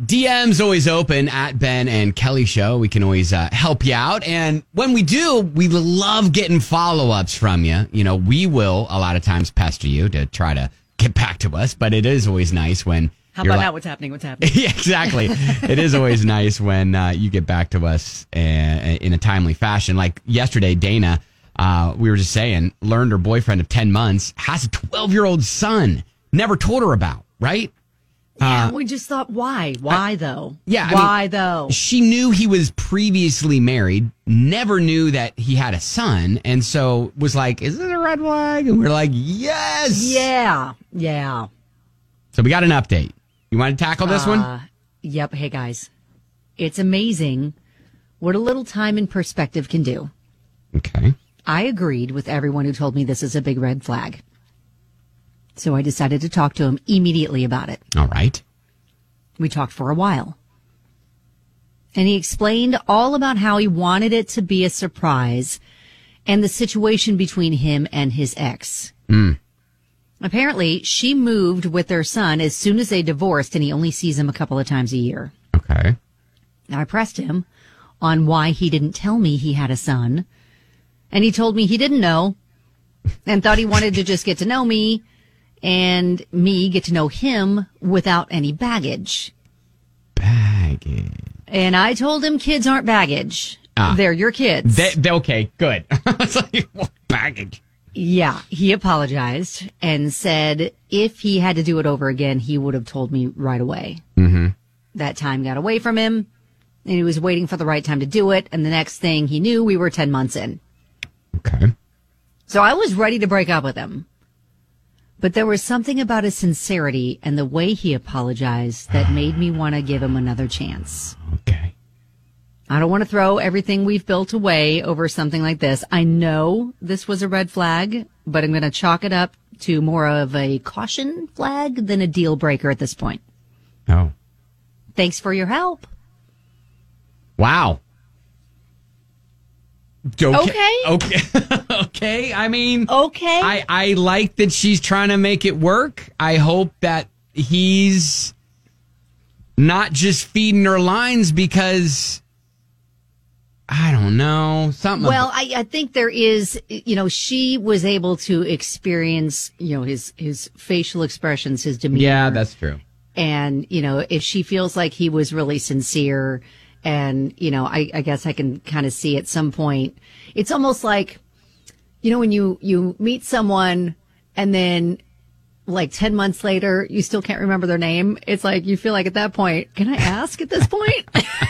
DM's always open at Ben and Kelly Show. We can always help you out. And when we do, we love getting follow-ups from you. You know, we will a lot of times pester you to try to get back to us, but it is always nice when How about now? What's happening? What's happening? Yeah, exactly. It is always nice when you get back to us in a timely fashion. Like yesterday, Dana, we were just saying, learned her boyfriend of 10 months has a 12-year-old son. Never told her about, right? Yeah, we just thought, why? Why, though? Yeah. Why, though? She knew he was previously married, never knew that he had a son, and so was like, is this a red flag? And we're like, yes! Yeah. So we got an update. You want to tackle this one? Yep. Hey, guys. It's amazing what a little time and perspective can do. Okay. I agreed with everyone who told me this is a big red flag. So I decided to talk to him immediately about it. All right. We talked for a while. And he explained all about how he wanted it to be a surprise and the situation between him and his ex. Apparently, she moved with their son as soon as they divorced, and he only sees him a couple of times a year. Okay. Now, I pressed him on why he didn't tell me he had a son, and he told me he didn't know and thought he wanted to just get to know me and me get to know him without any baggage. Baggage. And I told him kids aren't baggage. They're your kids. Okay, good. It's like, what baggage? Yeah, he apologized and said if he had to do it over again, he would have told me right away. Mm-hmm. That time got away from him, and he was waiting for the right time to do it, and the next thing he knew, we were 10 months in. Okay. So I was ready to break up with him. But there was something about his sincerity and the way he apologized that made me want to give him another chance. Okay. I don't want to throw everything we've built away over something like this. I know this was a red flag, but I'm going to chalk it up to more of a caution flag than a deal breaker at this point. Oh. Thanks for your help. Wow. Okay. Okay. I mean, okay. I like that she's trying to make it work. I hope that he's not just feeding her lines because, I don't know, something. Well, I think there is, she was able to experience, his facial expressions, his demeanor. Yeah, that's true. And, if she feels like he was really sincere and, I guess I can kind of see at some point, it's almost like, when you meet someone and then like 10 months later, you still can't remember their name. It's like, you feel like at that point, can I ask at this point?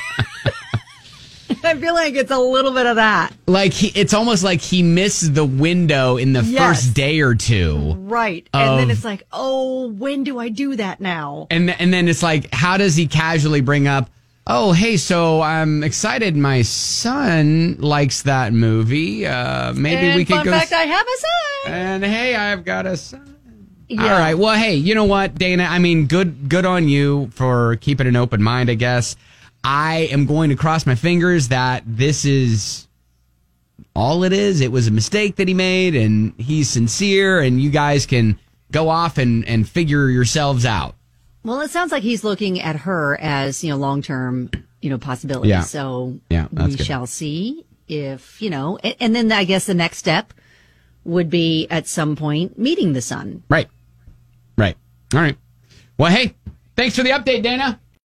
I feel like it's a little bit of that. Like it's almost like he missed the window in the first day or two. Right. And then it's like, oh, when do I do that now? And then it's like, how does he casually bring up, oh, hey, so I'm excited my son likes that movie. Maybe we could go. In fact, I have a son. And hey, I've got a son. Yeah. All right. Well, hey, you know what, Dana? I mean, good on you for keeping an open mind, I guess. I am going to cross my fingers that this is all it is. It was a mistake that he made, and he's sincere, and you guys can go off and figure yourselves out. Well, it sounds like he's looking at her as, long-term, possibilities. Yeah. So we shall see if, and then I guess the next step would be at some point meeting the son. Right. All right. Well, hey, thanks for the update, Dana.